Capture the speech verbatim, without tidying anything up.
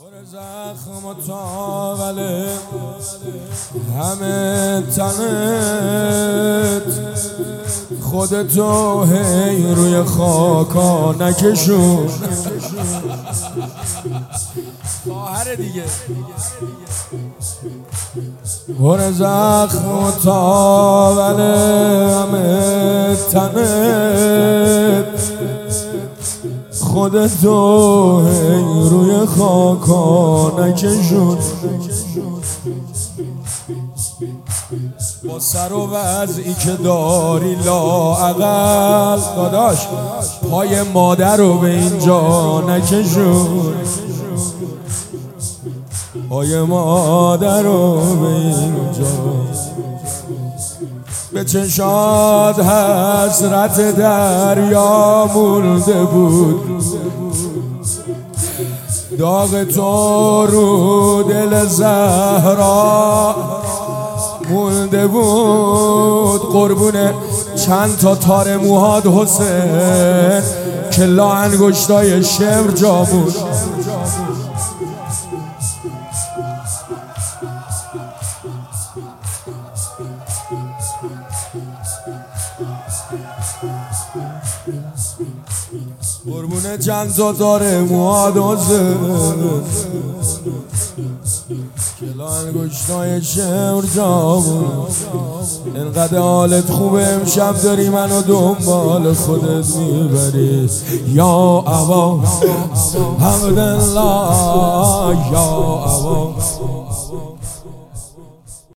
زخم و تاوله همه تنت خودتو هی روی خاکا نکشون. خواهر دیگه پر زخم و تاوله همه تنت خودتو هی روی خاکا نکشون. با سر و وضعی که داری لااقل داداش پای مادر رو به اینجا نکشون. پای مادر رو به اینجا به چشات حسرت دریا مونده بود، داغ تو رو دل زهرا مونده بود. قربونه چند تا تار موهاد حسین که لا انگشتای شمر جا بود. قربونه چند تا تار موهاد حسین که لا انگشتای شمر جا بود. اینقدر حالت خوبه امشب داری منو دنبال خودت میبری. یا ابا حمدالله یا ابا